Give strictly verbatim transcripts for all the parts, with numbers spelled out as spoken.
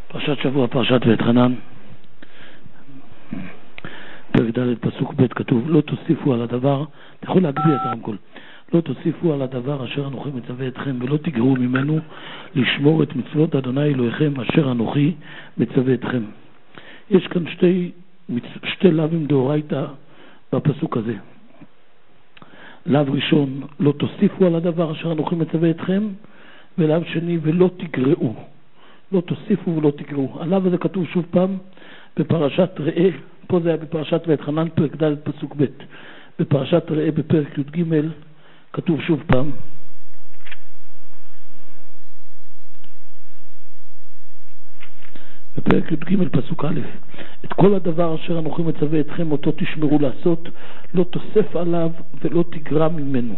פרשת שבוע, פרשת ואתחנן, פרק ד' פסוק ב' כתוב, לא תוסיפו על הדבר, אתה יכול להגביה את הרמקול, לא תוסיפו על הדבר אשר אנוכי מצווה אתכם, ולא תגרעו ממנו לשמור את מצוות אדוני אלוהיכם אשר אנוכי מצווה אתכם. יש כאן שתי, שתי לאווים דאורייתא בפסוק הזה. לאו ראשון, לא תוסיפו על הדבר אשר אנוכי מצווה אתכם, ולאו שני, ולא תגרעו. לא תוסיפו ולא תגרעו. הלאו הזה כתוב שוב פעם בפרשת ראה, פה זה היה בפרשת ואתחנן פרק ד' פסוק ב'. בפרשת ראה בפרק י"ג כתוב שוב פעם בפרק י"ג פסוק א', את כל הדבר אשר אנוכי מצווה אתכם אותו תשמרו לעשות, לא תוסף עליו ולא תגרע ממנו.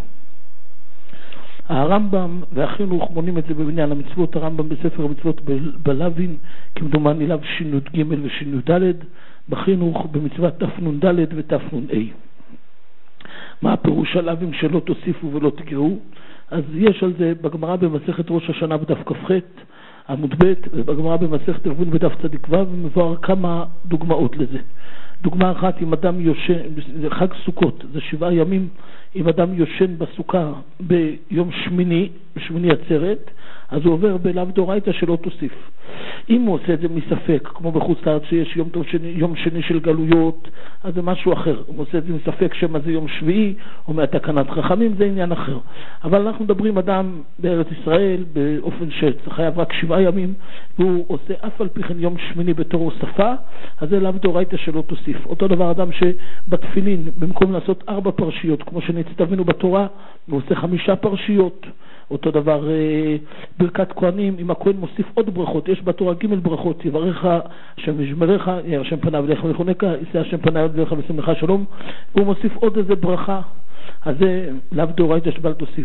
הרמב"ם והחינוך מונים את זה בבניין המצוות. הרמב"ם בספר המצוות בלווין כמדומני לאו שי"ג ושי"ד, בחינוך במצוות תנ"ד ותנ"א. מה הפירוש הלווים שלא תוסיפו ולא תגרעו? אז יש על זה בגמרא במסכת ראש השנה בדף כ"ח עמוד ב', ובגמרא במסכת ערבון בדף צדיק ו', ומבואר כמה דוגמאות לזה. דוגמה אחת, אם אדם יושן, זה חג סוכות, זה שבעה ימים, אם אדם יושן בסוכה ביום שמיני, בשמיני עצרת, אז הוא עובר בלאו דאורייתא שלא תוסיף. אם הוא עושה את זה מספק, כמו בחוץ לארץ שיש יום, שני, יום שני של גלויות, אז זה משהו אחר. הוא עושה את זה מספק שמה זה יום שביעי, או מהתקנת חכמים, זה עניין אחר. אבל אנחנו מדברים אדם בארץ ישראל, באופן שחייב רק שבעה ימים, והוא עושה אף על פי כן יום שמיני בתור הוספה, אז זה לאו דאורייתא שלא תוסיף. אותו דבר אדם שבתפילין, במקום לעשות ארבע פרשיות, כמו שנצטווינו בתורה, הוא עושה חמישה פרשיות. אותו דבר ברכת כהנים, אם הכהן מוסיף עוד ברכות, יש בתורה ג' ברכות, יברך השם ישמרך, השם פניו אליך ויחונקה, יישא השם פניו אליך וישים לך שלום, והוא מוסיף עוד איזה ברכה, אז זה לאו דאורייתא שבל תוסיף.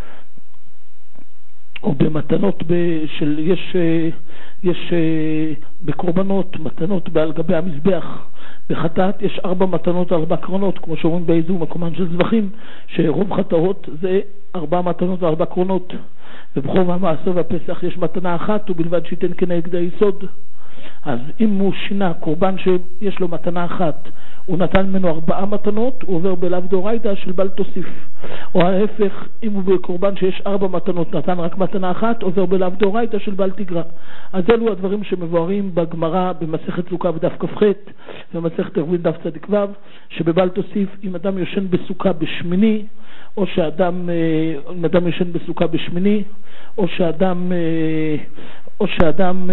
או במתנות של, יש, יש בקורבנות, מתנות על גבי המזבח, בחטאת יש ארבע מתנות, ארבע קרונות, כמו שאומרים באיזו מקומן של זבחים, שרוב חטאות זה ארבע מתנות וארבע קרונות, ובחוב המעשר והפסח יש מתנה אחת, ובלבד שייתן כנגד היסוד. אז אם הוא שינה קורבן שיש לו מתנה אחת, הוא נתן ממנו ארבעה מתנות, הוא עובר בלאו דאורייתא של בל תוסיף. או ההפך, אם הוא בקורבן שיש ארבע מתנות, נתן רק מתנה אחת, עובר בלאו דאורייתא של בל תגרע. אז אלו הדברים שמבוארים בגמרא במסכת סוכה בדף כ"ח, ובמסכת ערבון דף צדיק ו', שבבל תוסיף, אם אדם יושן בסוכה בשמיני, או שאדם, אם אדם ישן בסוכה בשמיני, או שאדם, או שאדם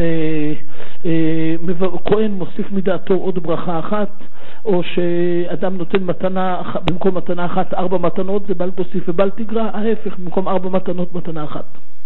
כהן מוסיף מדעתו עוד ברכה אחת, או שאדם נותן מתנה, במקום מתנה אחת ארבע מתנות, זה בל תוסיף ובל תגרע, ההפך, במקום ארבע מתנות מתנה אחת.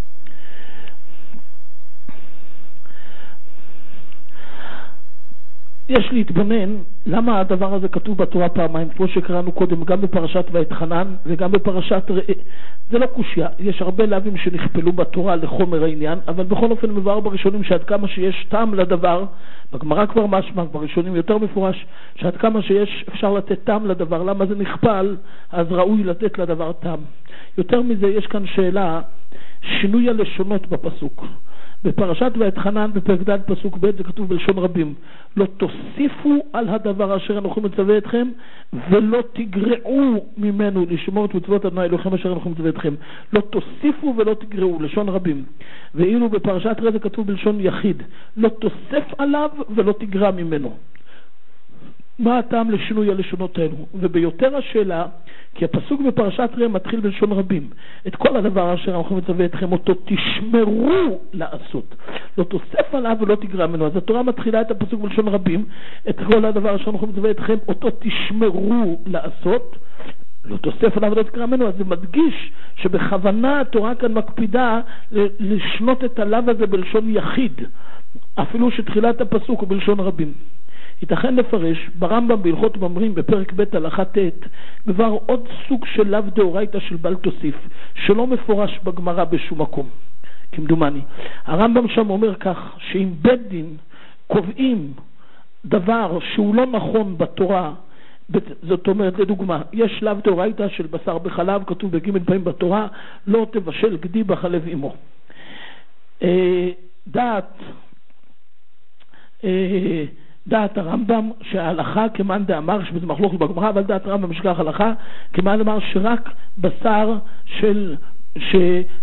יש להתבונן למה הדבר הזה כתוב בתורה פעמיים, כמו שקראנו קודם, גם בפרשת ואתחנן וגם בפרשת ראה. זה לא קושיה, יש הרבה לאווים שנכפלו בתורה לחומר העניין, אבל בכל אופן מבואר בראשונים שעד כמה שיש טעם לדבר, בגמרא כבר משמע, בראשונים יותר מפורש, שעד כמה שיש אפשר לתת טעם לדבר, למה זה נכפל, אז ראוי לתת לדבר טעם. יותר מזה, יש כאן שאלה, שינוי הלשונות בפסוק. בפרשת ואתחנן בפרק ד' פסוק ב' זה כתוב בלשון רבים, לא תוסיפו על הדבר אשר אנוכי מצווה אתכם ולא תגרעו ממנו לשמור את מצוות אדוני אלוהיכם אשר אנוכי מצווה אתכם. לא תוסיפו ולא תגרעו, לשון רבים. ואילו בפרשת ראה זה כתוב בלשון יחיד, לא תוסף עליו ולא תגרע ממנו. מה הטעם לשינוי הלשונות האלו? וביותר השאלה, כי הפסוק בפרשת ראה מתחיל בלשון רבים, את כל הדבר אשר אנוכי מצווה אתכם אותו תשמרו לעשות, לא תוסף עליו ולא תגרע ממנו. אז התורה מתחילה את הפסוק בלשון רבים, את כל הדבר אשר אנוכי מצווה אתכם אותו תשמרו לעשות, לא תוסף עליו ולא תגרע ממנו. אז זה מדגיש שבכוונה התורה כאן מקפידה לשנות את הלאו הזה בלשון יחיד, אפילו שתחילת הפסוק הוא בלשון רבים. ייתכן לפרש, ברמב"ם בהלכות ממרים בפרק ב' הלכה ט' מבואר עוד סוג של לאו דאורייתא של בל תוסיף, שלא מפורש בגמרא בשום מקום, כמדומני. הרמב"ם שם אומר כך, שאם בית דין קובעים דבר שהוא לא נכון בתורה, זאת אומרת, לדוגמה, יש לאו דאורייתא של בשר בחלב, כתוב בג' פעמים בתורה, לא תבשל גדי בחלב אמו. דעת דעת הרמב"ם שההלכה כמאן דאמר, שבזה מחלוקת בגמרא, אבל דעת הרמב"ם משכח הלכה כמאן דאמר שרק בשר של ש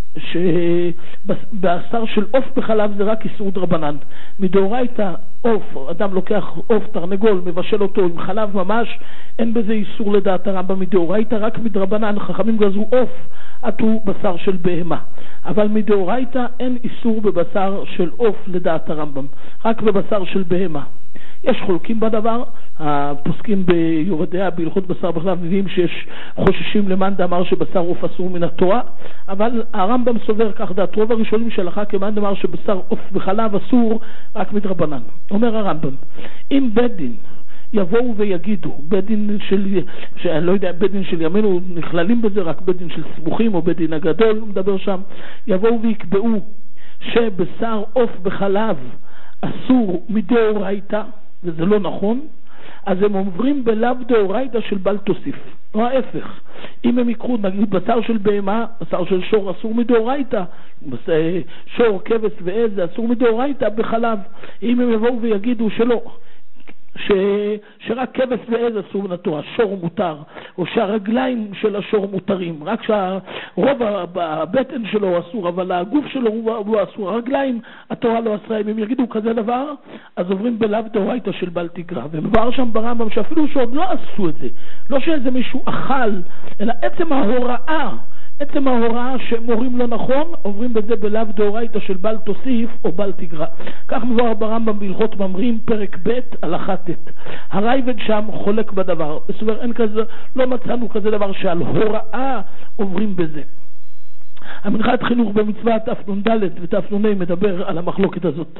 שבשר של עוף בחלב זה רק איסור דרבנן. מדאורייתא עוף, אדם לוקח עוף תרנגול, מבשל אותו עם חלב ממש, אין בזה איסור לדעת הרמב"ם. מדאורייתא רק מדרבנן, חכמים גזרו עוף עטו בשר של בהמה, אבל מדאורייתא אין איסור בבשר של עוף לדעת הרמב"ם, רק בבשר של בהמה. יש חולקים בדבר, הפוסקים ביורדיה בהלכות בשר בחלב מביאים שיש חוששים למאן דאמר שבשר עוף אסור מן התורה, אבל הרמב"ם סובר כך דעת רוב הראשונים של הלכה כמאן דאמר שבשר עוף בחלב אסור רק מדרבנן. אומר הרמב"ם, אם בית דין יבואו ויגידו, בית דין של, שאני לא יודע, בית דין של ימינו נכללים בזה, רק בית דין של סמוכים או בית דין הגדול, הוא מדבר שם, יבואו ויקבעו שבשר עוף בחלב אסור מדאורייתא, וזה לא נכון, אז הם עוברים בלאו דאורייתא של בל תוסיף, או ההפך. אם הם יקחו נגיד בשר של בהמה, בשר של שור אסור מדאורייתא, שור, כבש ועז זה אסור מדאורייתא בחלב. אם הם יבואו ויגידו שלא, ש... שרק כבש ועז אסור מן התורה, שור מותר, או שהרגליים של השור מותרים, רק שהרוב הבטן שלו אסור, אבל הגוף שלו הוא אסור, הרגליים התורה לא אסרה. אם הם יגידו כזה דבר, אז עוברים בלאו דאורייתא של בל תגרע. ומבואר שם ברמב"ם שאפילו שעוד לא עשו את זה, לא שאיזה מישהו אכל, אלא עצם ההוראה, עצם ההוראה שמורים לא נכון, עוברים בזה בלאו דאורייתא של בל תוסיף או בל תגרע. כך מבואר ברמב"ם בהלכות ממרים פרק ב' הלכה ט'. הרייבד שם חולק בדבר, בסובר אין כזה, לא מצאנו כזה דבר שעל הוראה עוברים בזה. המנחת חינוך במצוות תפנ"ד ותפנ"ה מדבר על המחלוקת הזאת.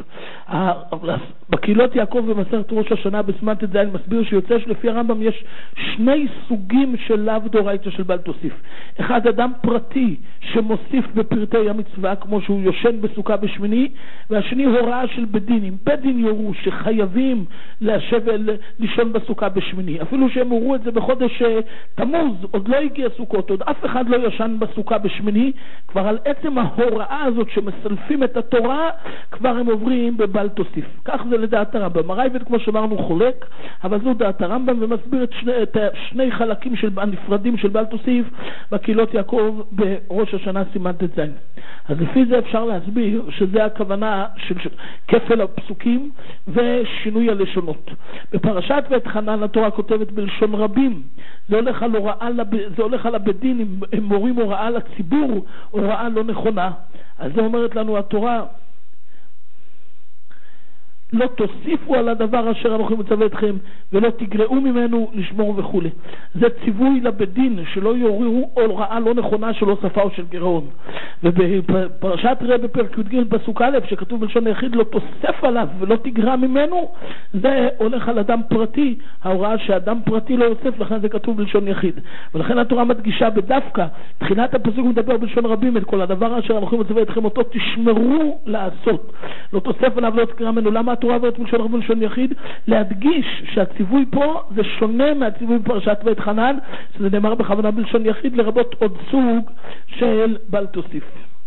בקהילות יעקב במסכת ראש השנה בסימן ט"ז מסביר שיוצא שלפי הרמב"ם יש שני סוגים של לאו דאורייתא של בל תוסיף. אחד, אדם פרטי שמוסיף בפרטי המצווה כמו שהוא יושן בסוכה בשמיני, והשני הוראה של בית דין. אם בית דין יורו שחייבים לשב לישון בסוכה בשמיני, אפילו שהם הורו את זה בחודש תמוז, עוד לא הגיע סוכות, עוד אף אחד לא ישן בסוכה בשמיני, כבר על עצם ההוראה הזאת שמסלפים את התורה, כבר הם עוברים בבל תוסיף. כך זה לדעת הרמב"ם. הרייבד כמו שאמרנו חולק, אבל זו דעת הרמב"ם, ומסביר את שני, את שני חלקים של, הנפרדים של בל תוסיף בקהילות יעקב בראש השנה סימן ט"ז. אז לפי זה אפשר להסביר שזה הכוונה של כפל הפסוקים ושינוי הלשונות. בפרשת ואתחנן התורה כותבת בלשון רבים, זה הולך על הוראה, זה הולך על הבדין, הם מורים הוראה לציבור, הוראה לא נכונה. אז זה אומרת לנו התורה, לא תוסיפו על הדבר אשר אנוכי מצווה אתכם, ולא תגרעו ממנו לשמור וכו'. זה ציווי לבדין, שלא יורירו הוראה לא נכונה של הוספה או של גירעון. ובפרשת ראה בפרק י"ג פסוק א' שכתוב בלשון היחיד לא תוסף עליו ולא תגרע ממנו, זה הולך על אדם פרטי, ההוראה שאדם פרטי לא יוסף, לכן זה כתוב בלשון יחיד. ולכן התורה מדגישה בדווקא, תחילת הפסוק מדבר בלשון רבים, את כל הדבר אשר אנוכי מצווה אתכם אותו תשמרו לעשות, לא תוסף עליו ולא תגרע ממנו. למה התורה עוברת בלשון רבים בלשון יחיד? להדגיש שהציווי פה זה שונה מהציווי בפרשת ואתחנן, שזה נאמר בכוונה בלשון יחיד, לרבות עוד סוג של בל תוסיף.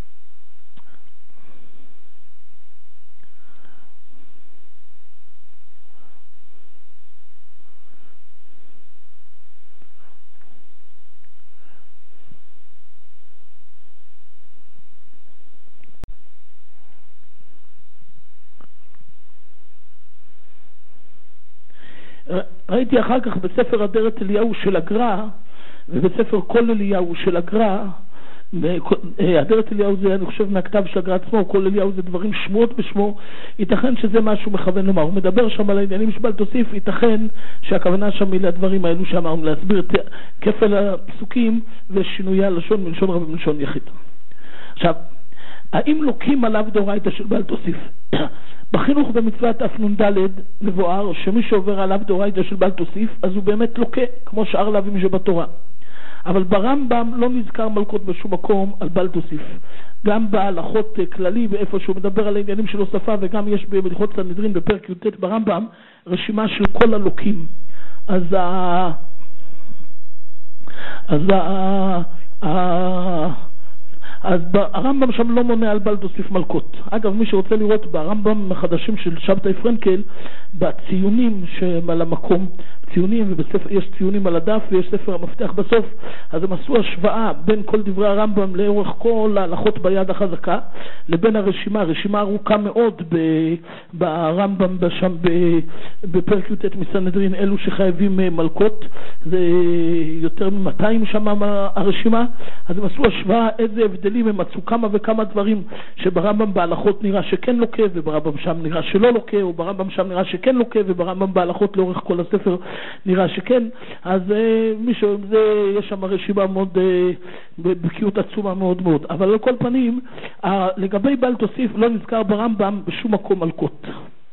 ראיתי אחר כך בספר אדרת אליהו של הגר"א ובספר כל אליהו של הגר"א, אדרת אליהו זה אני חושב מהכתב של הגר"א עצמו, כל אליהו זה דברים שמות בשמו, ייתכן שזה משהו מכוון לומר, הוא מדבר שם על העניינים שבל תוסיף, ייתכן שהכוונה שם היא לדברים האלו שאמרנו, להסביר את כפל הפסוקים ושינויי הלשון מלשון רב ומלשון יחיד. עכשיו, האם לוקים עליו דאורייתא של בל תוסיף? בחינוך במצוות תפנ"ד מבואר שמי שעובר עליו דאורייתא של בל תוסיף אז הוא באמת לוקה כמו שאר לאווים שבתורה, אבל ברמב"ם לא נזכר מלכות בשום מקום על בל תוסיף. גם בהלכות כללי באיפה שהוא מדבר על העניינים של הוספה, וגם יש בהלכות סנהדרין בפרק י"ט ברמב"ם רשימה של כל הלוקים. אז ה... אז ה... ה... אז הרמב"ם שם לא מונה על בל תוסיף מלכות. אגב, מי שרוצה לראות ברמב"ם החדשים של שבתאי פרנקל, בציונים שעל המקום, ציונים, ויש ציונים על הדף ויש ספר המפתח בסוף, אז הם עשו השוואה בין כל דברי הרמב"ם לאורך כל ההלכות ביד החזקה, לבין הרשימה, רשימה ארוכה מאוד ברמב"ם שם בפרק י"ט מסנהדרין, אלו שחייבים מלכות, זה יותר מ-מאתיים שם הרשימה, אז הם עשו השוואה איזה הבדלים, הם מצאו כמה וכמה דברים שברמב"ם בהלכות נראה שכן לוקה, וברמב"ם שם נראה שלא לוקה, או ברמב"ם שם נראה שכן לוקה, וברמב"ם בהלכות לאורך כל הספר נראה שכן. אז מישהו, זה, יש שם רשימה מאוד, בקיאות עצומה מאוד מאוד. אבל על כל פנים, לגבי בל תוסיף לא נזכר ברמב"ם בשום מקום מלכות.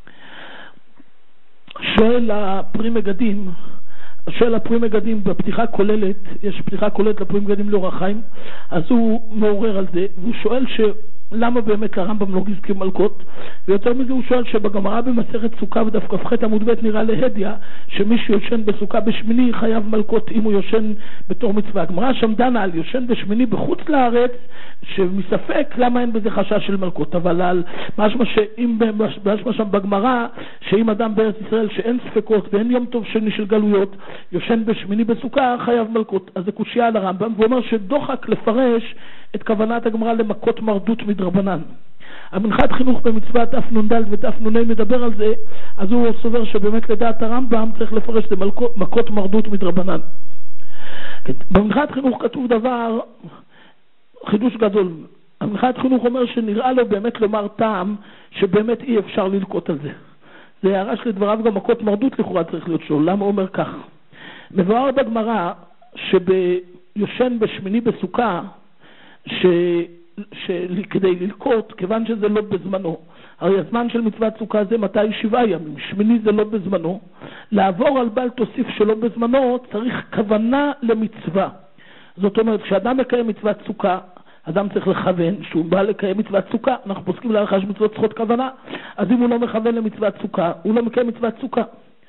שואל הפרי מגדים, שואל הפרי מגדים בפתיחה כוללת, יש פתיחה כוללת לפרי מגדים לאור החיים, אז הוא מעורר על זה, והוא שואל ש... למה באמת הרמב"ם לא גזכיר מלכות? ויותר מזה הוא שואל שבגמרא במסכת סוכה ודף כ"ח עמוד ב' נראה להדיא שמי שיושן בסוכה בשמיני חייב מלכות אם הוא יושן בתור מצווה. הגמרא שם דנה על יושן בשמיני בחוץ לארץ, שמספק למה אין בזה חשש של מלכות, אבל על משמע שאם משמע שם בגמרא שאם אדם בארץ ישראל שאין ספקות ואין יום טוב שני של גלויות יושן בשמיני בסוכה חייב מלכות. אז זה קושיה על הרמב"ם, והוא אומר שדוחק לפרש את כוונת הגמרא למכות מרדות מדרבנן. המנחת חינוך במצוות תף נ"ד ותף נ"ה מדבר על זה, אז הוא סובר שבאמת לדעת הרמב"ם צריך לפרש למכות מרדות מדרבנן. במנחת חינוך כתוב דבר, חידוש גדול. המנחת חינוך אומר שנראה לו באמת לומר טעם שבאמת אי אפשר ללקוט על זה. זה הערה שלדבריו גם מכות מרדות לכאורה צריך להיות שואל. למה הוא אומר כך? מבואר בגמרא שביושן בשמיני בסוכה, ש... שכדי ללקוט, כיוון שזה לא בזמנו, הרי הזמן של מצוות סוכה זה מתי שבעה ימים, שמיני זה לא בזמנו, לעבור על בל תוסיף שלא בזמנו צריך כוונה למצווה. זאת אומרת, כשאדם מקיים מצוות סוכה, אדם צריך לכוון שהוא בא לקיים מצוות סוכה, אנחנו פוסקים להלכה שמצוות צריכות כוונה, אז אם הוא לא מכוון למצוות סוכה, הוא לא מקיים מצוות סוכה.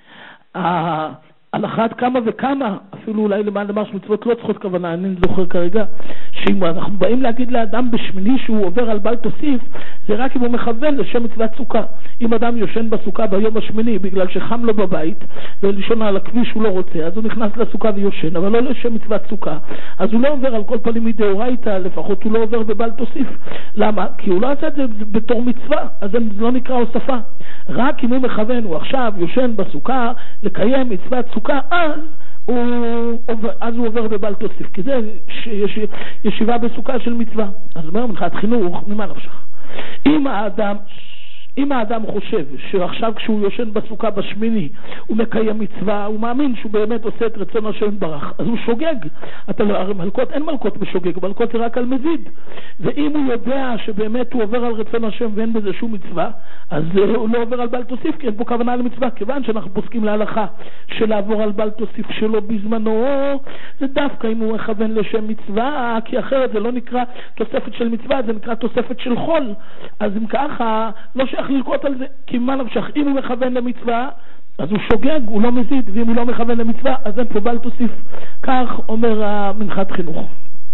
על אחת כמה וכמה, אפילו אולי למען למה שמצוות לא צריכות כוונה, אני זוכר כרגע, שאם אנחנו באים להגיד לאדם בשמיני שהוא עובר על בל תוסיף, זה רק אם הוא מכוון לשם מצוות סוכה. אם אדם יושן בסוכה ביום השמיני בגלל שחם לו בבית, ולישון על הכביש הוא לא רוצה, אז הוא נכנס לסוכה ויושן, אבל לא לשם מצוות סוכה. אז הוא לא עובר על כל פנים מדאורייתא, לפחות הוא לא עובר בבל תוסיף. למה? כי הוא לא עשה את זה בתור מצווה, אז זה לא נקרא הוספה. רק אם הוא מכוון, הוא עכשיו יושן בסוכה לקיים מצוות סוכה, אז הוא, אז הוא עובר בבל תוסיף, כי זה יש, ישיבה בסוכה של מצווה. אז אומר מנחת חינוך, ממה נפשך? אם האדם, אם האדם חושב שעכשיו כשהוא יושן בסוכה בשמיני הוא מקיים מצווה, הוא מאמין שהוא באמת עושה את רצון השם יתברך, אז הוא שוגג. אתה לא, הרי מלכות, אין מלכות בשוגג, מלכות זה רק על מזיד. ואם הוא יודע שבאמת הוא עובר על רצון השם ואין בזה שום מצווה, אז הוא לא עובר על בל תוסיף, כי אין פה כוונה למצווה. כיוון שאנחנו פוסקים להלכה שלעבור על בל תוסיף שלו בזמנו, זה דווקא אם הוא מכוון לשם מצווה, כי אחרת זה לא נקרא תוספת של מצווה, זה נקרא תוספת של חול. אז אם ככה, לא שייך ללקוט על זה, כי מה נפשך? אם הוא מכוון למצווה, אז הוא שוגג, הוא לא מזיד, ואם הוא לא מכוון למצווה, אז אין פה בל תוסיף. כך אומר המנחת חינוך.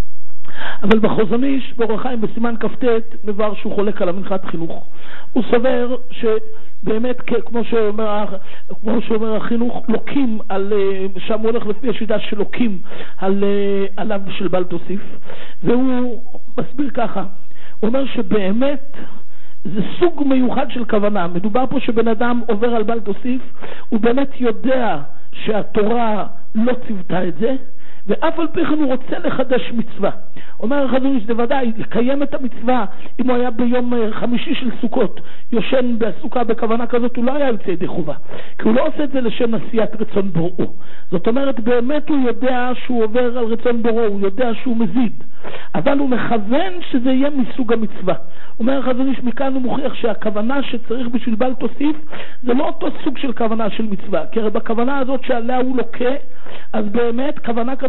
אבל בחוזון איש, באור החיים בסימן כ"ט, מבואר שהוא חולק על המנחת חינוך. הוא סובר שבאמת, כמו שאומר, כמו שאומר החינוך, לוקים על, שם הוא הולך לפי השיטה שלוקים על, עליו של בל תוסיף, והוא מסביר ככה, הוא אומר שבאמת זה סוג מיוחד של כוונה. מדובר פה שבן אדם עובר על בל תוסיף, הוא באמת יודע שהתורה לא ציוותה את זה, ואף על פי כן הוא רוצה לחדש מצווה. אומר החזון איש, זה ודאי, לקיים את המצווה, אם הוא היה ביום חמישי של סוכות, יושן בסוכה בכוונה כזאת, הוא לא היה יוצא ידי חובה. כי הוא לא עושה את זה לשם עשיית רצון בוראו. זאת אומרת, באמת הוא יודע שהוא עובר על רצון בוראו, הוא יודע שהוא מזיד. אבל הוא מכוון שזה יהיה מסוג המצווה. אומר החזון איש, מכאן הוא מוכיח שהכוונה שצריך בשביל בל תוסיף, זה לא אותו סוג של כוונה של מצווה. כי הרי בכוונה הזאת שעליה הוא לוקה, אז באמת כוונה כזאת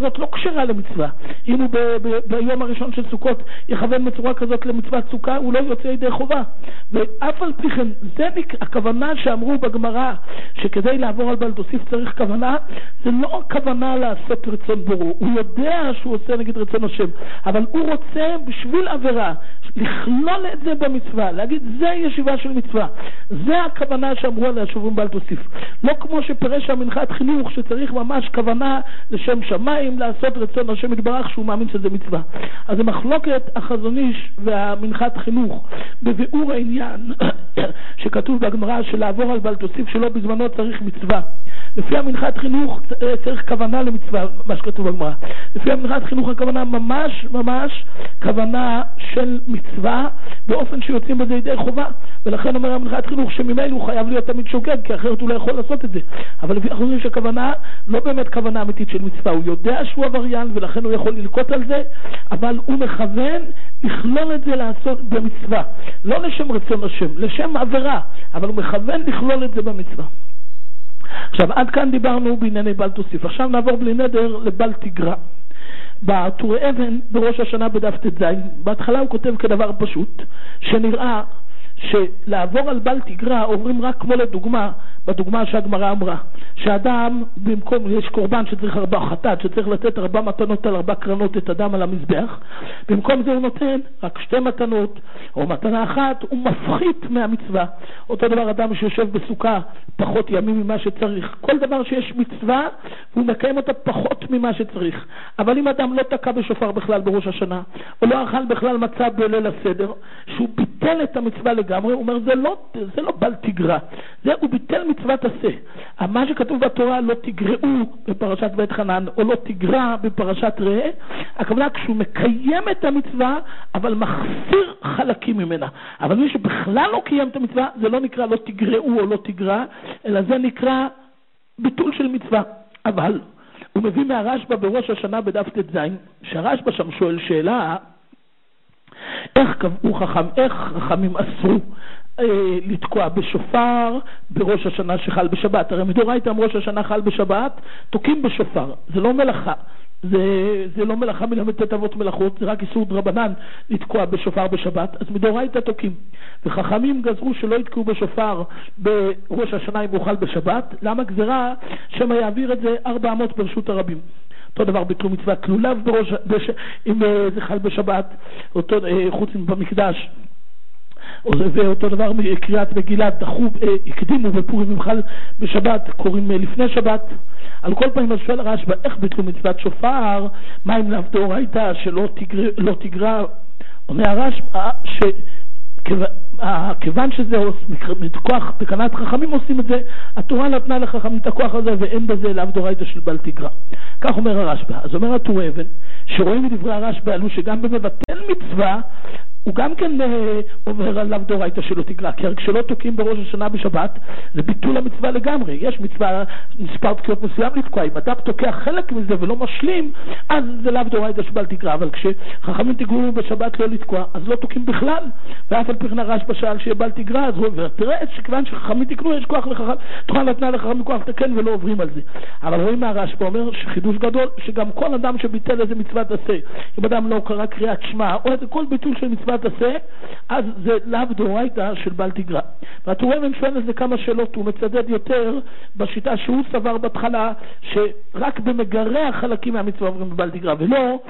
כזאת לא כשרה למצווה. אם הוא ב- ב- ביום הראשון של סוכות יכוון בצורה כזאת למצוות סוכה, הוא לא יוצא ידי חובה. ואף על פי כן, זה הכוונה שאמרו בגמרא, שכדי לעבור על בעל תוסיף צריך כוונה, זה לא הכוונה לעשות רצון בורא. הוא יודע שהוא עושה נגד רצון השם, אבל הוא רוצה בשביל עבירה, לכלול את זה במצווה, להגיד זה ישיבה של מצווה. זה הכוונה שאמרו עליה שוברים בעל תוסיף. לא כמו שפרש המנחת חינוך שצריך ממש כוונה לשם שמיים, לעשות רצון השם יתברך שהוא מאמין שזה מצווה. אז זה מחלוקת החזון איש והמנחת חינוך בביאור העניין שכתוב בגמרא שלעבור על בעל תוסיף שלא בזמנו צריך מצווה. לפי המנחת חינוך צריך כוונה למצווה, מה שכתוב בגמרא. לפי המנחת חינוך הכוונה ממש ממש כוונה של מצווה באופן שיוצאים בזה ידי חובה, ולכן אומר המנחת חינוך שממילא הוא חייב להיות תמיד שוגג, כי אחרת הוא לא יכול לעשות את זה. אבל לפי החוזרים שהכוונה לא באמת כוונה אמיתית של מצווה, הוא יודע שהוא עבריין ולכן הוא יכול ללקוט על זה, אבל הוא מכוון לכלול את זה לעשות במצווה, לא לשם רצון השם, לשם עבירה, אבל הוא מכוון לכלול את זה במצווה. עכשיו עד כאן דיברנו בענייני בעל תוסיף. עכשיו נעבור בלי נדר לבל תגרע. בטורי אבן בראש השנה בדף ט"ז, בהתחלה הוא כותב כדבר פשוט, שנראה שלעבור על בל תגרע עוברים רק כמו לדוגמה, בדוגמה שהגמרא אמרה, שאדם במקום, יש קורבן שצריך ארבע חטאת, שצריך לתת ארבע מתנות על ארבע קרנות את אדם על המזבח, במקום זה הוא נותן רק שתי מתנות או מתנה אחת, הוא מפחית מהמצווה. אותו דבר אדם שיושב בסוכה פחות ימים ממה שצריך, כל דבר שיש מצווה הוא מקיים אותה פחות ממה שצריך. אבל אם אדם לא תקע בשופר בכלל בראש השנה או לא אכל בכלל מצה בליל הסדר, שהוא ביטל את המצווה לגמרי, הוא אומר זה לא, זה לא בל תגרע, זה הוא ביטל מצוות עשה. מה שכתוב בתורה לא תגרעו בפרשת ואתחנן או לא תגרע בפרשת ראה, הכוונה כשהוא מקיים את המצווה אבל מחסיר חלקים ממנה. אבל מי שבכלל לא קיים את המצווה זה לא נקרא לא תגרעו או לא תגרע, אלא זה נקרא ביטול של מצווה. אבל הוא מביא מהרשב"א בראש השנה בדף ט"ז, שהרשב"א שם שואל שאלה, איך קבעו חכם, איך חכמים אסרו לתקוע בשופר בראש השנה שחל בשבת? הרי מדאורייתא ראש השנה חל בשבת, תוקעים בשופר, זה לא מלאכה, זה, זה לא מלאכה מלמד אבות מלאכות, זה רק איסור דרבנן לתקוע בשופר בשבת, אז מדאורייתא תוקעים. וחכמים גזרו שלא יתקעו בשופר בראש השנה אם הוא חל בשבת. למה גזרה? שמא יעביר את זה ארבע מאות ברשות הרבים. אותו דבר ביטלו מצווה כלוליו בראש, בש, אם זה חל בשבת, אותו, חוץ במקדש. ואותו דבר קריאת מגילת דחו, הקדימו בפורים אם חל בשבת, קוראים לפני שבת. על כל פעמים אז שואל הרשב"א, איך ביטלו מצוות שופר? מה אם לאו דאורייתא שלא תגרע, לא תגרע? עונה הרשב"א שכיוון שזה מכוח תקנת חכמים עושים את זה, התורה נתנה לחכמים את הכוח הזה ואין בזה לאו דאורייתא של בל תגרע. כך אומר הרשב"א. אז אומר הטורי אבן שרואים מדברי הרשב"א עלו שגם במבטל מצווה הוא גם כן עובר עליו דאורייתא שלא תגרע, כי כשלא תוקעים בראש השנה בשבת זה ביטול המצווה לגמרי. יש מצווה מספר תקיעות מסוים לתקוע, אם אדם תוקע חלק מזה ולא משלים אז זה לאו דאורייתא שבל תגרע, אבל כשחכמים תגרו בשבת לא לתקוע אז לא תוקעים בכלל. ואף על פי כן הרשב"א שאל שיהיה בל תגרע, אז הוא אומר תראה שכיוון שחכמים תקנו יש כוח לחכם, תורה נתנה לחכמים כוח תקן ולא עוברים על זה. אבל רואים מהרשב"א אומר שחידוש גדול שגם כל אדם שביטל איזה מצוות עשה, אם אדם לא קרא קריאת שמע או איזה כל ביטול של מצוות עשה, אז זה לאו דאורייתא של בל תגרע. והטורי אבן שואל לזה כמה שאלות, הוא מצדד יותר בשיטה שהוא סבר בהתחלה שרק במגרי החלקים מהמצווה עוברים בבל תגרע ולא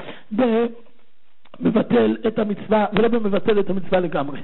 במבטל את המצווה ולא במבטל את המצווה לגמרי.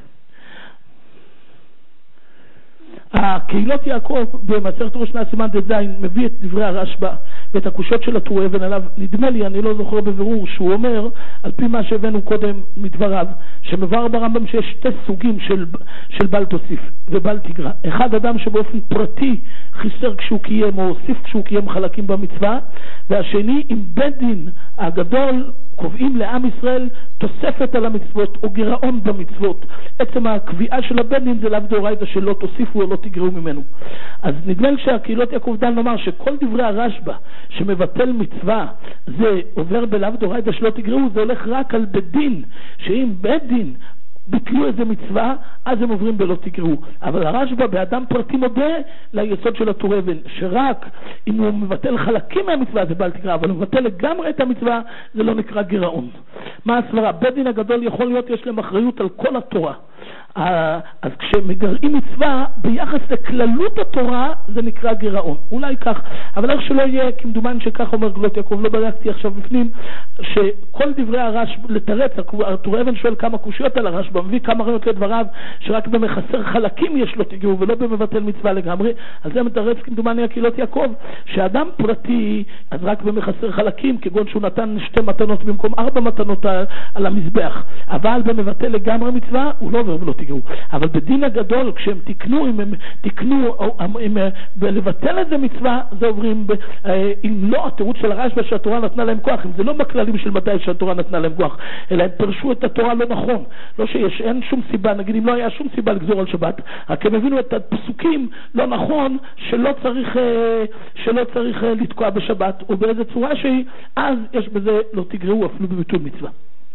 הקהילות יעקב במסכת ראש השנה סימן ט"ז מביא את דברי הרשב"א ואת הקושות של הטורי אבן עליו. נדמה לי, אני לא זוכר בבירור, שהוא אומר על פי מה שהבאנו קודם מדבריו, שמבואר ברמב"ם שיש שתי סוגים של, של בל תוסיף ובל תגרע. אחד אדם שבאופן פרטי חיסר כשהוא קיים או הוסיף כשהוא קיים חלקים במצווה, והשני עם בית דין הגדול קובעים לעם ישראל תוספת על המצוות או גירעון במצוות. עצם הקביעה של הבית דין זה לאו דאורייתא שלא תוסיפו או לא תגרעו ממנו. אז נדמה לי שהקהילות יעקב דן לומר שכל דברי הרשב"א שמבטל מצווה זה עובר בלאו דאורייתא שלא תגרעו, זה הולך רק על בית דין, שאם בית דין ביטלו איזה מצווה, אז הם עוברים בלא תגרעו. אבל הרשב"א באדם פרטי מודה ליסוד של הטור אבן, שרק אם הוא מבטל חלקים מהמצווה זה בל תגרע, אבל הוא מבטל לגמרי את המצווה, זה לא נקרא גירעון. מה הסברה? בית דין הגדול יכול להיות, יש להם אחריות על כל התורה. אז כשמגרעים מצווה ביחס לכללות התורה זה נקרא גירעון, אולי כך, אבל איך שלא יהיה, כמדומן שכך אומר גלות יעקב, לא בדקתי עכשיו בפנים, שכל דברי הרש לתרץ, הטור אבן שואל כמה קושיות על הרש, מביא כמה ראיות לדבריו שרק במחסר חלקים יש לו תגעו ולא במבטל מצווה לגמרי, אז זה מתרץ כמדומן הקהילות יעקב, שאדם פרטי אז רק במחסר חלקים, כגון שהוא נתן שתי מתנות במקום ארבע מתנות על המזבח, אבל במבטל לגמרי מצווה הוא לא עובר ולא תגעו. אבל בדין הגדול כשהם תקנו, אם הם תקנו אם לבטל את זה מצווה, זה עוברים ב, אם לא התירוץ של הרשב"א שהתורה נתנה להם כוח, אם זה לא בכללים של מתי שהתורה נתנה להם כוח, אלא הם פרשו את התורה לא נכון, לא שיש, אין שום סיבה, נגיד אם לא היה שום סיבה לגזור על שבת, רק הם הבינו את הפסוקים לא נכון, שלא צריך שלא צריך לתקוע בשבת או באיזה צורה שהיא, אז יש בזה לא תגרעו אפילו בביטול מצווה.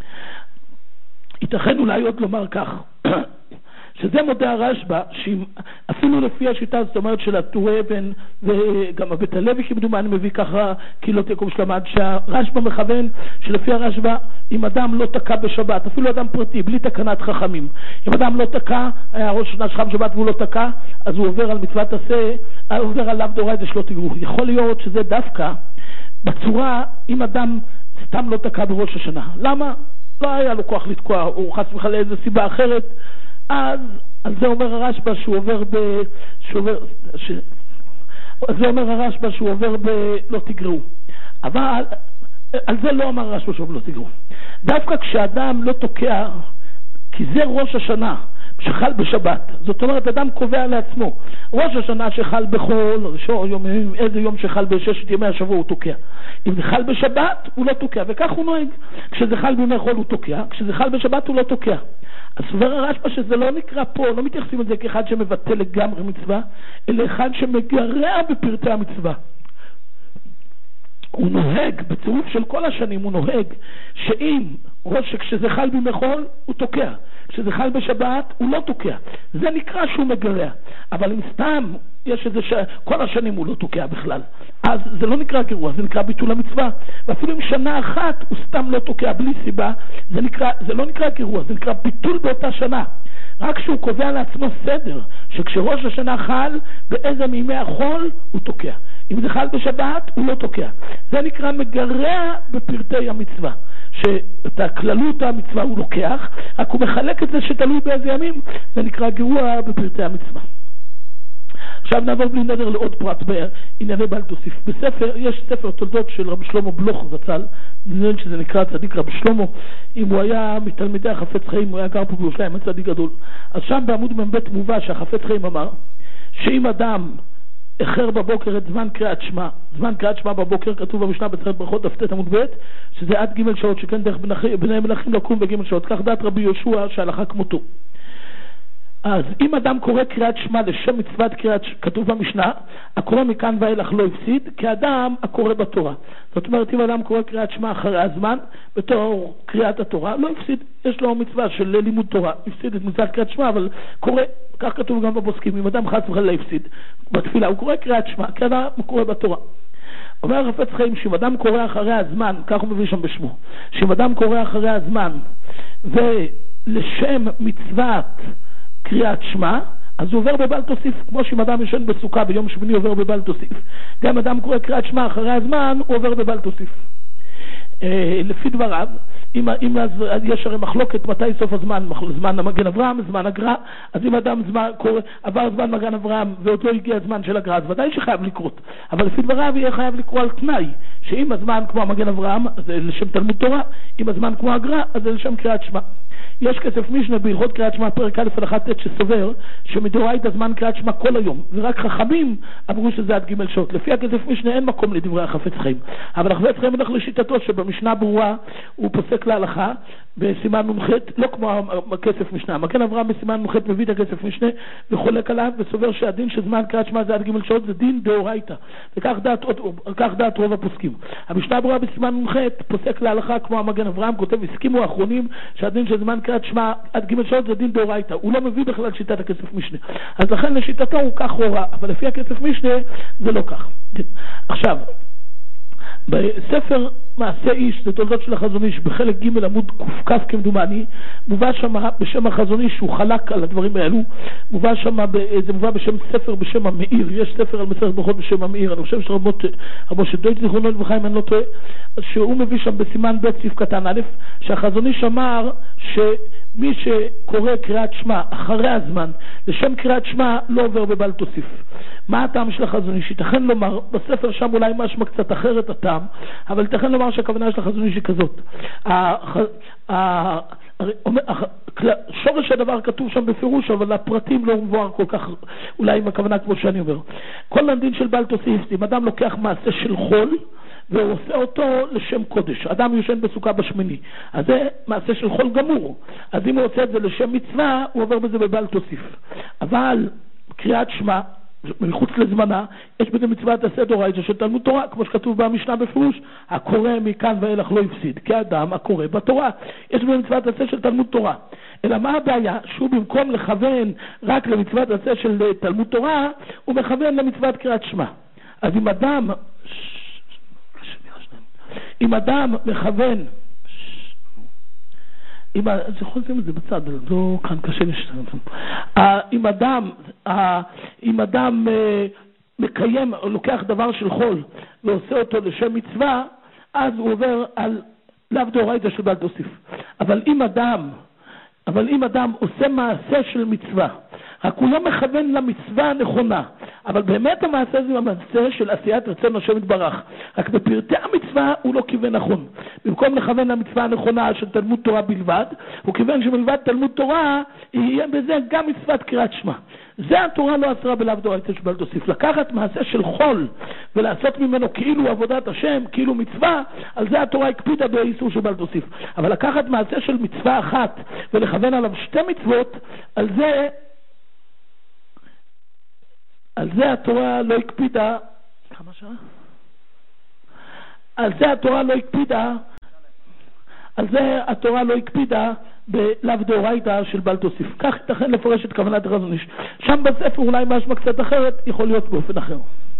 ייתכן אולי עוד לומר כך, שזה מודה הרשב"א, אפילו לפי השיטה זאת אומרת של הטור אבן וגם הבית הלוי כמדומן מביא ככה קהילות יעקב שלמד, שהרשב"א מכוון שלפי הרשב"א אם אדם לא תקע בשבת, אפילו אדם פרטי בלי תקנת חכמים, אם אדם לא תקע, היה ראש שנה שחם שבת והוא לא תקע, אז הוא עובר על מצוות עשה, עובר עליו דאורייתא שלא תגרעו. יכול להיות שזה דווקא בצורה אם אדם סתם לא תקע בראש השנה, למה? לא היה לו כוח לתקוע, הוא חס וחלילה איזו סיבה אחרת, אז על זה אומר הרשב"א שהוא עובר ב... שעובר... ש... על זה אומר הרשב"א שהוא עובר ב... לא תגרעו. אבל על זה לא אומר הרשב"א שהוא עובר לא תגרעו. דווקא כשאדם לא תוקע, כי זה ראש השנה שחל בשבת, זאת אומרת אדם קובע לעצמו, ראש השנה שחל בחול, ראשון, יום, איזה יום שחל בששת ימי השבוע הוא תוקע. אם זה חל בשבת הוא לא תוקע, וכך הוא נוהג. כשזה חל בימי חול הוא תוקע, כשזה חל בשבת הוא לא תוקע. אז סובר הרשב"א שזה לא נקרא פה, לא מתייחסים את זה כאחד שמבטל לגמרי מצווה, אלא אחד שמגרע בפרטי המצווה. הוא נוהג, בצירוף של כל השנים הוא נוהג, שאם ראש שכשזה חל בימי חול הוא תוקע, כשזה חל בשבת הוא לא תוקע. זה נקרא שהוא מגרע. אבל אם סתם יש איזה שכל השנים הוא לא תוקע בכלל, אז זה לא נקרא גירוע, זה נקרא ביטול המצווה. ואפילו אם שנה אחת הוא סתם לא תוקע בלי סיבה, זה, נקרא, זה לא נקרא גירוע, זה נקרא ביטול באותה שנה. רק שהוא קובע לעצמו סדר, שכשראש השנה חל, באיזה מימי החול הוא תוקע. אם זה חל בשבת, הוא לא תוקע. זה נקרא מגרע בפרטי המצווה. שאת הכללות המצווה הוא לוקח, רק הוא מחלק את זה שתלוי באיזה ימים, זה נקרא גירוע בפרטי המצווה. עכשיו נעבור בלי נדר לעוד פרט בענייני בעל תוסיף. בספר, יש ספר תולדות של רבי שלמה בלוך זצ"ל, נראה שזה נקרא צדיק רבי שלמה, אם הוא היה מתלמידי החפץ חיים, הוא היה גר פה בירושלים, היה צדיק גדול. אז שם בעמוד מבית מובא שהחפץ חיים אמר, שאם אדם אחר בבוקר את זמן קריאת שמע, זמן קריאת שמע בבוקר כתוב במשנה בספר ברכות דף ט' עמוד ב', שזה עד ג' שעות, שכן דרך בני מלכים לקום בג' שעות, כך דעת רבי יהושע שהלכה כמותו. אז אם אדם קורא קריאת שמע לשם מצוות קריאת, כתוב במשנה, הקורא מכאן ואילך לא הפסיד, כאדם הקורא בתורה. זאת אומרת, אם אדם קורא קריאת שמע אחרי הזמן, בתור קריאת התורה, לא הפסיד, יש לו מצווה של לימוד תורה, הפסיד את מצוות קריאת שמע, אבל קורא, כך כתוב גם בפוסקים, אם אדם חס וחלילה הפסיד בתפילה, הוא קורא קריאת שמע, כאדם קורא בתורה. אומר החפץ חיים, שאם אדם קורא אחרי הזמן, כך הוא מביא שם בשמו, שאם אדם קורא אחרי הזמן, ולשם מצוות קריאת שמע, אז הוא עובר בבל תוסיף, כמו שאם אדם ישן בסוכה ביום שמיני עובר בבל תוסיף. גם אדם קורא קריאת שמע אחרי הזמן, הוא עובר בבל תוסיף. אה, לפי דבריו, אם, אם אז, יש הרי מחלוקת מתי סוף הזמן, זמן מגן אברהם, זמן הגר"א, אז אם אדם זמן, קורא, עבר זמן מגן אברהם ועוד לא הגיע הזמן של הגר"א, אז ודאי שחייב לקרות. אבל לפי דבריו יהיה חייב לקרוא על תנאי, שאם הזמן כמו מגן אברהם, אז זה לשם תלמוד תורה, אם הזמן כמו הגר"א, אז זה לשם קריאת שמע. יש כסף משנה בהלכות קריאת שמע פרק א' הלכה ט' שסובר שמדאורייתא זמן קריאת שמע כל היום, ורק חכמים אמרו שזה עד ג' שעות. לפי הכסף משנה אין מקום לדברי החפץ חיים, אבל החפץ חיים הולך לשיטתו שבמשנה ברורה הוא פוסק להלכה בסימן נ"ח, לא כמו הכסף משנה. מגן אברהם בסימן נ"ח מביא את הכסף משנה וחולק עליו וסובר שהדין שזמן קריאת שמע זה עד ג' שעות זה דין דאורייתא, וכך דעת, כך דעת רוב הפוסקים. פוסקים. המשנה ברורה בסימן נ"ח פוסק להלכה כמו המגן אברהם, כותב, הסכימו האחרונים שהדין של זמן קריאת שמע עד ג' שעות זה דין דאורייתא. הוא לא מביא בכלל שיטת הכסף משנה. אז לכן לשיטתו הוא כך הורה, אבל לפי הכסף משנה זה לא כך. עכשיו, בספר מעשה איש, זה תולדות של החזון איש, בחלק ג' עמוד ק"כ כמדומני, מובא שם בשם החזון איש, הוא חלק על הדברים האלו, מובא שם, זה מובא בשם ספר בשם המאיר, יש ספר על מסכת ברכות בשם המאיר, אני חושב שרבות, רבו שדויט זיכרונו לברכה, אם אני לא טועה, שהוא מביא שם בסימן ב' סעיף קטן א', שהחזון איש אמר שמי שקורא קריאת שמע אחרי הזמן, לשם קריאת שמע לא עובר בבל תוסיף. מה הטעם של החזון איש? ייתכן לומר, בספר שם אולי משמע קצת אחרת הטעם, אבל ייתכן לומר שהכוונה של החזון איש היא כזאת. שורש הדבר כתוב שם בפירוש, אבל הפרטים לא מבואר כל כך, אולי עם הכוונה כמו שאני אומר. כל הדין של בל תוסיף, אם אדם לוקח מעשה של חול, והוא עושה אותו לשם קודש. אדם יושן בסוכה בשמיני. אז זה מעשה של חול גמור. אז אם הוא עושה את זה לשם מצווה, הוא עובר בזה בבל תוסיף. אבל קריאת שמע, מחוץ לזמנה, יש בזה מצוות עשה דאורייתא של תלמוד תורה, כמו שכתוב במשנה בפירוש, הקורא מכאן ואילך לא יפסיד, כאדם הקורא בתורה. יש בזה מצוות עשה של תלמוד תורה. אלא מה הבעיה? שהוא במקום לכוון רק למצוות עשה של תלמוד תורה, הוא מכוון למצוות קריאת שמע. אז אם אדם אם אדם מכוון, אם זה יכול לשים את זה בצד, לא כאן קשה לשתיים. אם אדם, אם אדם מקיים או לוקח דבר של חול ועושה אותו לשם מצווה, אז הוא עובר על לאו דאורייתא של בל תוסיף. אבל אם אדם, אבל אם אדם עושה מעשה של מצווה, רק הוא לא מכוון למצווה הנכונה, אבל באמת המעשה זה המעשה של עשיית רצון השם יתברך, רק בפרטי המצווה הוא לא כיוון נכון. במקום לכוון למצווה הנכונה של תלמוד תורה בלבד, הוא כיוון שמלבד תלמוד תורה יהיה בזה גם מצוות קריאת שמע. זה התורה לא אסרה בלאו דאורייתא של בל תוסיף. לקחת מעשה של חול ולעשות ממנו כאילו עבודת השם, כאילו מצווה, על זה התורה הקפידה באיסור של בל תוסיף. אבל לקחת מעשה של מצווה אחת ולכוון עליו שתי מצוות, על זה על זה התורה לא הקפידה, כמה שעה? על זה התורה לא הקפידה, על זה התורה לא הקפידה בלאו דאורייתא של בל תוסיף. כך ייתכן לפרש את כוונת החזון איש. שם בספר אולי משמע קצת אחרת, יכול להיות באופן אחר.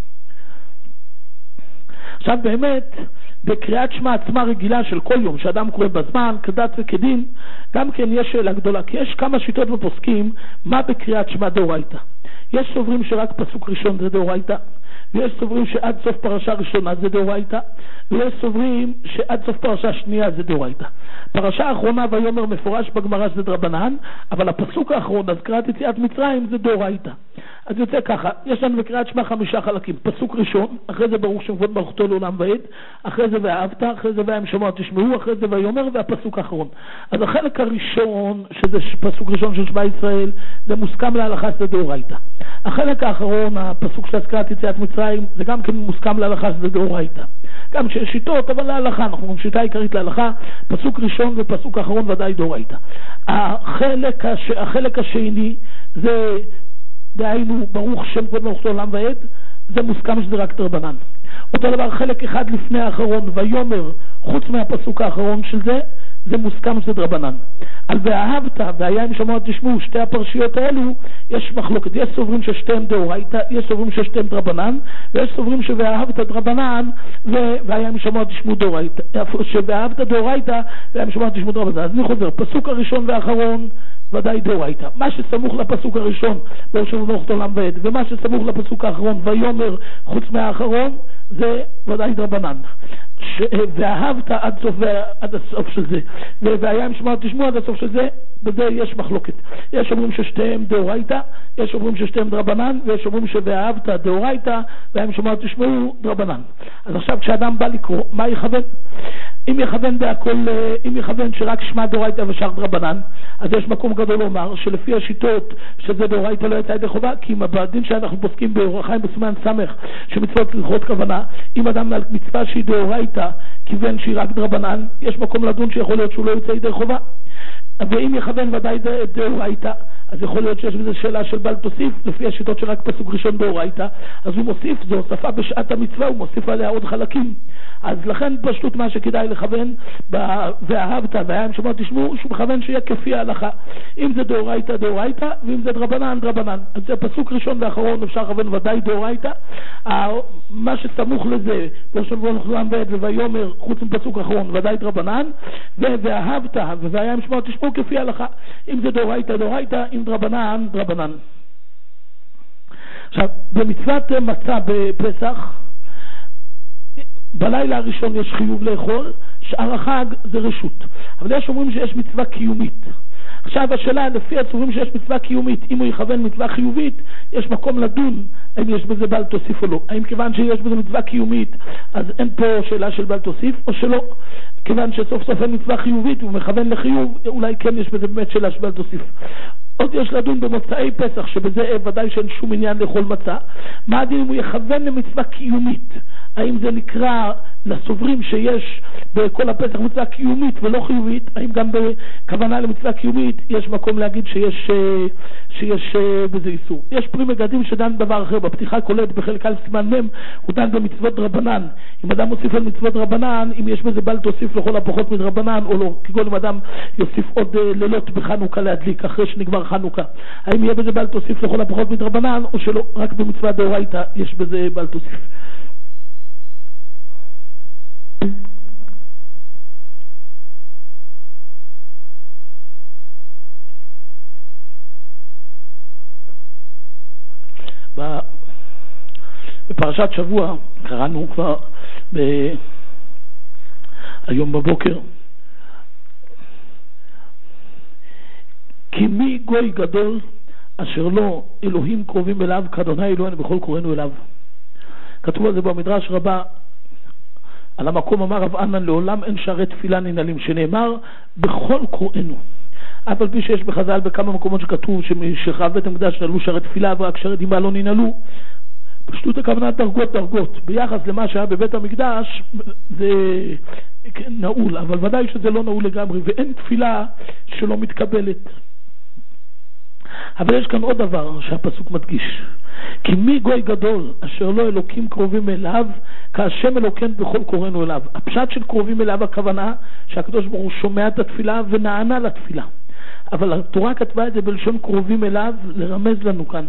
עכשיו באמת, בקריאת שמע עצמה רגילה של כל יום, שאדם קורא בזמן, כדת וכדין, גם כן יש שאלה גדולה, כי יש כמה שיטות בפוסקים, מה בקריאת שמע דאורייתא. יש סוברים שרק פסוק ראשון זה דאורייתא, ויש סוברים שעד סוף פרשה ראשונה זה דאורייתא, ויש סוברים שעד סוף פרשה שנייה זה דאורייתא. פרשה האחרונה ויאמר מפורש בגמרא זה דרבנן, אבל הפסוק האחרון, הזכרת יציאת מצרים, זה דאורייתא. אז יוצא ככה, יש לנו בקריאת שמע חמישה חלקים. פסוק ראשון, אחרי זה ברוך שם כבוד מלכותו לעולם ועד, אחרי זה ואהבת, אחרי זה והם שמוע תשמעו, אחרי זה ויאמר, והפסוק האחרון. אז החלק הראשון, שזה פסוק ראשון של שמע ישראל, זה מוסכם להלכה, זה דאורייתא. החלק האחרון, הפסוק של הזכרת יציאת מצרים, זה גם כן מוסכם להלכה, זה דאורייתא. גם שיש שיטות, אבל להלכה, אנחנו אומרים שיטה עיקרית להלכה, פסוק ראשון ופסוק האחרון ודאי דאורייתא. החלק, הש... החלק השני זה דהיינו ברוך שם כבוד מלכותו לעולם ועד, זה מוסכם שזה רק דרבנן. אותו דבר חלק אחד לפני האחרון ויאמר, חוץ מהפסוק האחרון של זה, זה מוסכם שזה דרבנן. על ואהבת והיה אם שמוע תשמעו, שתי הפרשיות האלו יש מחלוקת. יש סוברים ששתיהם דאורייתא, יש סוברים ששתיהם דרבנן, ויש סוברים שוואהבת דרבנן והיה אם שמוע תשמעו דאורייתא, שוואהבת דאורייתא והיה אם שמוע תשמעו דרבנן. אז אני חוזר, פסוק הראשון והאחרון ודאי דאורייתא. מה שסמוך לפסוק הראשון ברוך שם כבוד מלכותו לעולם ועד, ומה שסמוך לפסוק האחרון ויאמר חוץ מהאחרון, זה ודאי דרבנן. ואהבת עד סוף, עד הסוף של זה, והיה אם שמוע תשמעו עד הסוף של זה, בזה יש מחלוקת. יש אומרים ששתיהם דאורייתא, יש אומרים ששתיהם דרבנן, ויש אומרים שוואהבת דאורייתא והיה אם שמוע תשמעו דרבנן. אז עכשיו כשאדם בא לקרוא, מה יכוון? אם יכוון בהכל, אם יכוון שרק שמע דאורייתא ושאר דרבנן, אז יש מקום גדול לומר שלפי השיטות שזה דאורייתא לא יצא ידי חובה, כי אם בדין שאנחנו פוסקים באור החיים בסימן סמך שמצוות צריכות כוונה, אם אדם על מצווה שהיא דאורייתא כיוון שהיא רק דרבנן, יש מקום לדון שיכול להיות שהוא לא יצא ידי חובה. ואם יכוון ודאי דאורייתא, אז יכול להיות שיש בזה שאלה של בל תוסיף, לפי השיטות שרק פסוק ראשון דאורייתא, אז הוא מוסיף, זו הוספה בשעת המצווה, הוא מוסיף עליה עוד חלקים. אז לכן פשוט מה שכדאי לכוון, ואהבת והיה עם שמות תשמעו, שהוא מכוון שיהיה כפי ההלכה. אם זה דאורייתא דאורייתא, ואם זה דרבנן דרבנן. אז זה פסוק ראשון ואחרון, אפשר לכוון ודאי דאורייתא. מה שסמוך לזה, בראשון ובראשון ויאמר, חוץ מפסוק אחרון, ודאי דרבנן, ואהבת והיה עם שמות תשמעו כפי ההלכה. אם זה דאורייתא דאורייתא, אם דרבנן דרבנן. עכשיו, במצוות מצה בפסח, בלילה הראשון יש חיוב לאכול, שאר החג זה רשות. אבל יש אומרים שיש מצווה קיומית. עכשיו השאלה, לפי הסוברים שיש מצווה קיומית, אם הוא יכוון מצווה חיובית, יש מקום לדון האם יש בזה בל תוסיף או לא. האם כיוון שיש בזה מצווה קיומית, אז אין פה שאלה של בל תוסיף או שלא. כיוון שסוף סוף אין מצווה חיובית והוא מכוון לחיוב, אולי כן יש בזה באמת שאלה של בל תוסיף. עוד יש לדון במוצאי פסח, שבזה ודאי שאין שום עניין לאכול מצה. מה הדין אם הוא יכוון למצווה קיומית? האם זה נקרא לסוברים שיש בכל הפסח מצווה קיומית ולא חיובית? האם גם בכוונה למצווה קיומית יש מקום להגיד שיש, שיש בזה איסור? יש פרי מגדים שדן דבר אחר, בפתיחה כוללת בחלק א' סימן מ' הוא דן במצוות רבנן. אם אדם מוסיף על מצוות רבנן, אם יש בזה בל תוסיף לכל הפחות מדרבנן או לא, כגון אם אדם יוסיף עוד לילות בחנוכה להדליק אחרי שנגמר חנוכה, האם יהיה בזה בל תוסיף לכל הפחות מדרבנן או שלא, רק במצווה דאורייתא יש בזה בל תוסיף? בפרשת שבוע קראנו כבר ב... היום בבוקר, כי מי גוי גדול אשר לא אלוהים קרובים אליו כאדוני אלוהינו בכל קוראינו אליו. כתוב על זה במדרש רבה, על המקום אמר רב ענן, לעולם אין שערי תפילה ננעלים, שנאמר בכל קוראינו. אף על פי שיש בחז"ל בכמה מקומות שכתוב שחרב בית המקדש נעלו שערי תפילה ורק שערי דמעה לא ננעלו, פשטות הכוונה דרגות דרגות. ביחס למה שהיה בבית המקדש זה נעול, אבל ודאי שזה לא נעול לגמרי, ואין תפילה שלא מתקבלת. אבל יש כאן עוד דבר שהפסוק מדגיש, כי מי גוי גדול אשר לא אלוקים קרובים אליו כהשם אלוקינו בכל קוראינו אליו. הפשט של קרובים אליו הכוונה שהקדוש ברוך הוא שומע את התפילה ונענה לתפילה, אבל התורה כתבה את זה בלשון קרובים אליו לרמז לנו כאן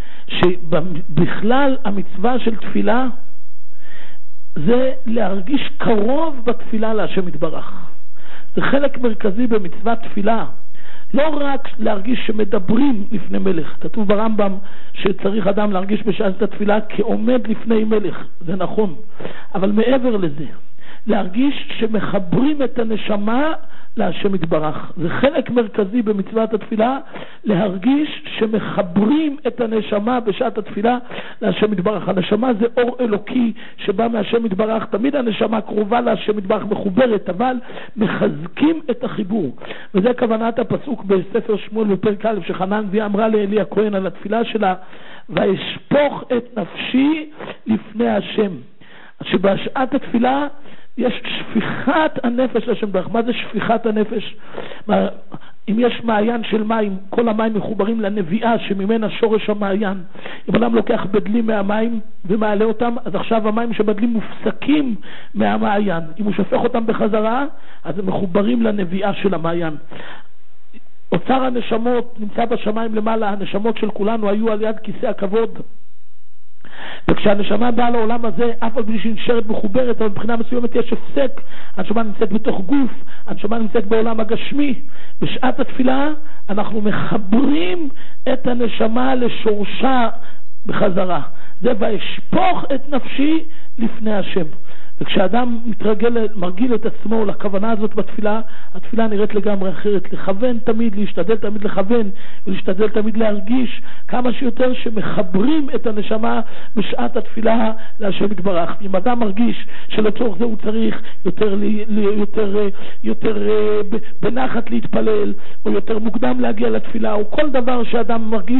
שבכלל המצווה של תפילה זה להרגיש קרוב בתפילה להשם יתברך. זה חלק מרכזי במצוות תפילה, לא רק להרגיש שמדברים לפני מלך. כתוב ברמב"ם שצריך אדם להרגיש בשעת התפילה כעומד לפני מלך, זה נכון, אבל מעבר לזה להרגיש שמחברים את הנשמה להשם יתברך. זה חלק מרכזי במצוות התפילה, להרגיש שמחברים את הנשמה בשעת התפילה להשם יתברך. הנשמה זה אור אלוקי שבא מהשם יתברך, תמיד הנשמה קרובה להשם יתברך, מחוברת, אבל מחזקים את החיבור. וזה כוונת הפסוק בספר שמואל בפרק א', שחנה הנביאה אמרה לאלי הכהן על התפילה שלה, ואשפוך את נפשי לפני השם. שבשעת התפילה יש שפיכת הנפש לשם יתברך. מה זה שפיכת הנפש? מה, אם יש מעיין של מים, כל המים מחוברים לנביאה שממנה שורש המעיין. אם אדם לוקח בדלים מהמים ומעלה אותם, אז עכשיו המים שבדלים מופסקים מהמעיין. אם הוא שופך אותם בחזרה, אז הם מחוברים לנביאה של המעיין. אוצר הנשמות נמצא בשמיים למעלה, הנשמות של כולנו היו על יד כיסא הכבוד. וכשהנשמה באה לעולם הזה, אף על פי שהיא נשארת מחוברת, אבל מבחינה מסוימת יש הפסק. הנשמה נמצאת בתוך גוף, הנשמה נמצאת בעולם הגשמי. בשעת התפילה אנחנו מחברים את הנשמה לשורשה בחזרה. זה ואשפוך את נפשי לפני השם. וכשאדם מתרגל, מרגיל את עצמו לכוונה הזאת בתפילה, התפילה נראית לגמרי אחרת. לכוון תמיד, להשתדל תמיד לכוון, ולהשתדל תמיד להרגיש כמה שיותר שמחברים את הנשמה בשעת התפילה להשם יתברך. אם אדם מרגיש שלצורך זה הוא צריך יותר, יותר, יותר בנחת להתפלל, או יותר מוקדם להגיע לתפילה, או כל דבר שאדם מרגיש,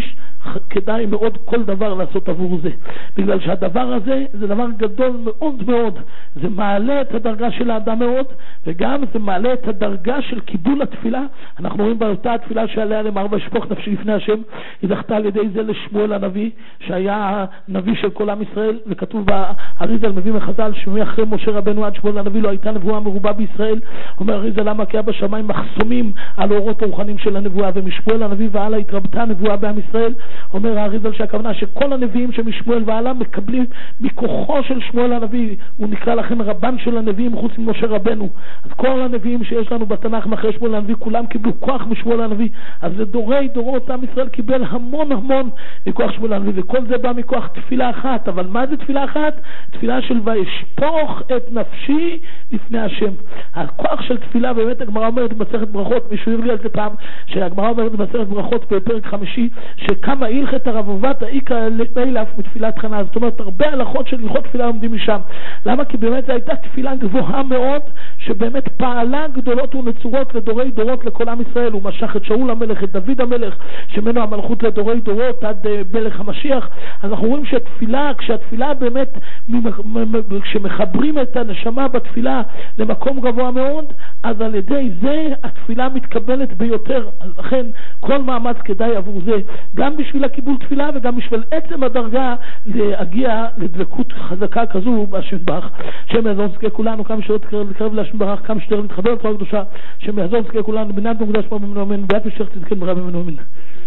כדאי מאוד כל דבר לעשות עבור זה, בגלל שהדבר הזה זה דבר גדול מאוד מאוד, זה מעלה את הדרגה של האדם מאוד, וגם זה מעלה את הדרגה של קיבול התפילה. אנחנו רואים באותה התפילה שעליה למר ואשפוך נפשי לפני השם, היא זכתה על ידי זה לשמואל הנביא, שהיה הנביא של כל עם ישראל, וכתוב באריזל מביא מחז"ל שמאחרי משה רבנו עד שמואל הנביא לא הייתה נבואה מרובה בישראל. אומר אריזל, למה? כי היה בשמיים מחסומים על אורות הרוחניים של הנבואה, ומשמואל הנביא והלאה התרבתה הנבואה בעם ישראל. אומר האריזל שהכוונה שכל הנביאים שמשמואל והלאה מקבלים מכוחו של שמואל הנביא, הוא נקרא לכם רבן של הנביאים חוץ ממשה רבנו. אז כל הנביאים שיש לנו בתנ"ך מאחרי שמואל הנביא כולם קיבלו כוח משמואל הנביא, אז לדורי דורות עם ישראל קיבל המון המון מכוח שמואל הנביא, וכל זה בא מכוח תפילה אחת. אבל מה זה תפילה אחת? תפילה של וישפוך את נפשי לפני השם. הכוח של תפילה, באמת הגמרא אומרת במסכת ברכות, מישהו העיר לי על זה פעם, שהגמרא אומרת במסכת ברכות בפרק חמישי, שכמה הלכת הרבובת האיקה לאילף מתפילת חנה. זאת אומרת, הרבה הלכות של הלכות תפילה עומדים משם. למה? כי באמת זו הייתה תפילה גבוהה מאוד, שבאמת פעלה גדולות ונצורות לדורי דורות לכל עם ישראל. הוא משך את שאול המלך, את דוד המלך, שמנו המלכות לדורי דורות עד מלך המשיח. אז אנחנו רואים שהתפילה, כשהתפילה באמת, כשמחברים את הנשמה בתפילה למקום גבוה מאוד, אז על ידי זה התפילה מתקבלת ביותר. אז לכן כל מאמץ כדאי עבור זה, גם בשביל הקיבול תפילה וגם בשביל עצם הדרגה להגיע לדבקות חזקה כזו בהשם יתברך. שם יעזור זכה כולנו כמה שיותר לקרב להשם יתברך, כמה שיותר להתחבר לתורה הקדושה. שם יעזור זכה כולנו בנת מקודש פה במנו אמן, ואת משך תזכן ברב במנו אמן.